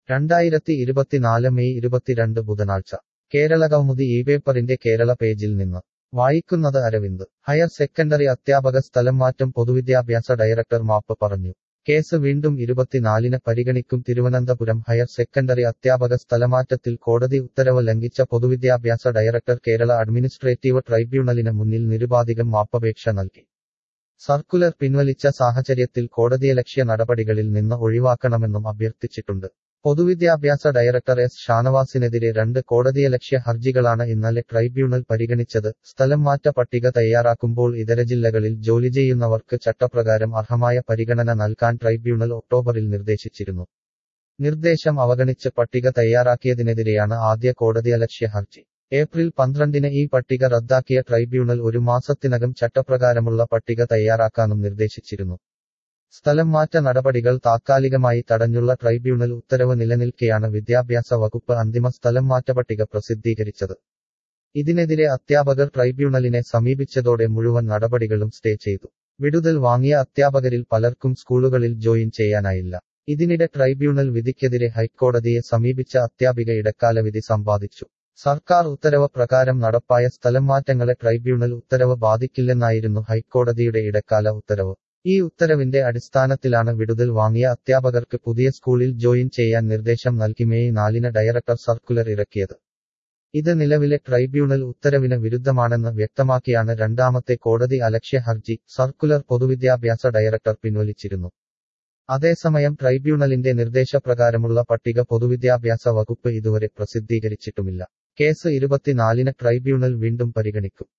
2024 May 22 ബുധനാഴ്ച കേരള കൗമുദി ഇപേപ്പറിന്റെ കേരള പേജിൽ നിന്ന് വായിക്കുന്നത് അരവിന്ദ് ഹയർ സെക്കൻഡറി അധ്യാപക സ്ഥലം മാറ്റം പൊതുവിദ്യാഭ്യാസ ഡയറക്ടർ മാപ്പ് പറഞ്ഞു കേസ് വീണ്ടും 24-ന് പരിഗണിക്കും തിരുവനന്തപുരം ഹയർ സെക്കൻഡറി അധ്യാപക സ്ഥലമാറ്റത്തിൽ കോടതി ഉത്തരവ് ലംഘിച്ച പൊതുവിദ്യാഭ്യാസ ഡയറക്ടർ കേരള അഡ്മിനിസ്ട്രേറ്റീവ് ട്രൈബ്യൂണലിന് മുന്നിൽ നിരുപാധികം മാപ്പപേക്ഷ നൽകി സർക്കുലർ പിൻവലിച്ച സാഹചര്യത്തിൽ കോടതിയലക്ഷ്യ നടപടികളിൽ നിന്ന് ഒഴിവാക്കണമെന്നും അഭ്യർത്ഥിച്ചിട്ടുണ്ട് പൊതുവിദ്യാഭ്യാസ ഡയറക്ടർ എസ് ഷാനവാസിനെതിരെ 2 കോടതിയലക്ഷ്യ ഹർജികളാണ് ഇന്നലെ ട്രൈബ്യൂണൽ പരിഗണിച്ചത് സ്ഥലം മാറ്റ പട്ടിക തയ്യാറാക്കുമ്പോൾ ഇതര ജില്ലകളിൽ ജോലി ചെയ്യുന്നവർക്ക് ചട്ടപ്രകാരം അർഹമായ പരിഗണന നൽകാൻ ട്രൈബ്യൂണൽ ഒക്ടോബറിൽ നിർദ്ദേശിച്ചിരുന്നു നിർദ്ദേശം അവഗണിച്ച് പട്ടിക തയ്യാറാക്കിയതിനെതിരെയാണ് ആദ്യ കോടതിയലക്ഷ്യ ഹർജി ഏപ്രിൽ 12-ന് ഈ പട്ടിക റദ്ദാക്കിയ ട്രൈബ്യൂണൽ 1 മാസത്തിനകം ചട്ടപ്രകാരമുള്ള പട്ടിക തയ്യാറാക്കാനും നിർദ്ദേശിച്ചിരുന്നു സ്ഥലം മാറ്റ നടപടികൾ താത്കാലികമായി തടഞ്ഞുള്ള ട്രൈബ്യൂണൽ ഉത്തരവ് നിലനിൽക്കെയാണ് വിദ്യാഭ്യാസ വകുപ്പ് അന്തിമ സ്ഥലം മാറ്റ പട്ടിക പ്രസിദ്ധീകരിച്ചത് ഇതിനെതിരെ അധ്യാപകർ ട്രൈബ്യൂണലിനെ സമീപിച്ചതോടെ മുഴുവൻ നടപടികളും സ്റ്റേ ചെയ്തു വിടുതൽ വാങ്ങിയ അധ്യാപകരിൽ പലർക്കും സ്കൂളുകളിൽ ജോയിൻ ചെയ്യാനായില്ല ഇതിനിടെ ട്രൈബ്യൂണൽ വിധിക്കെതിരെ ഹൈക്കോടതിയെ സമീപിച്ച അധ്യാപിക ഇടക്കാല വിധി സമ്പാദിച്ചു സർക്കാർ ഉത്തരവ് പ്രകാരം നടപ്പായ സ്ഥലം മാറ്റങ്ങളെ ട്രൈബ്യൂണൽ ഉത്തരവ് ബാധിക്കില്ലെന്നായിരുന്നു ഹൈക്കോടതിയുടെ ഇടക്കാല ഉത്തരവ് ഈ ഉത്തരവിന്റെ അടിസ്ഥാനത്തിലാണ് വിടുതൽ വാങ്ങിയ അധ്യാപകർക്ക് പുതിയ സ്കൂളിൽ ജോയിൻ ചെയ്യാൻ നിർദ്ദേശം നൽകി മെയ് 4-ന് ഡയറക്ടർ സർക്കുലർ ഇറക്കിയത് ഇത് നിലവിലെ ട്രൈബ്യൂണൽ ഉത്തരവിന് വിരുദ്ധമാണെന്ന് വ്യക്തമാക്കിയാണ് രണ്ടാമത്തെ കോടതി അലക്ഷ്യ ഹർജി സർക്കുലർ പൊതുവിദ്യാഭ്യാസ ഡയറക്ടർ പിൻവലിച്ചിരുന്നു അതേസമയം ട്രൈബ്യൂണലിന്റെ നിർദ്ദേശപ്രകാരമുള്ള പട്ടിക പൊതുവിദ്യാഭ്യാസ വകുപ്പ് ഇതുവരെ പ്രസിദ്ധീകരിച്ചിട്ടുമില്ല കേസ് 24-ന് ട്രൈബ്യൂണൽ വീണ്ടും പരിഗണിക്കും